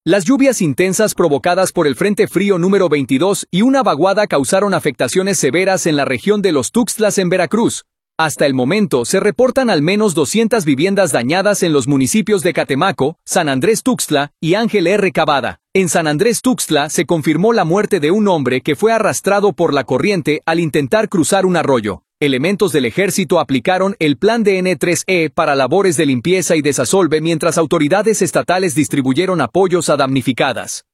Las lluvias intensas provocadas por el Frente Frío número 22 y una vaguada causaron afectaciones severas en la región de Los Tuxtlas en Veracruz. Hasta el momento se reportan al menos 200 viviendas dañadas en los municipios de Catemaco, San Andrés Tuxtla y Ángel R. Cavada. En San Andrés Tuxtla se confirmó la muerte de un hombre que fue arrastrado por la corriente al intentar cruzar un arroyo. Elementos del ejército aplicaron el plan DN3E para labores de limpieza y desasolve mientras autoridades estatales distribuyeron apoyos a damnificadas.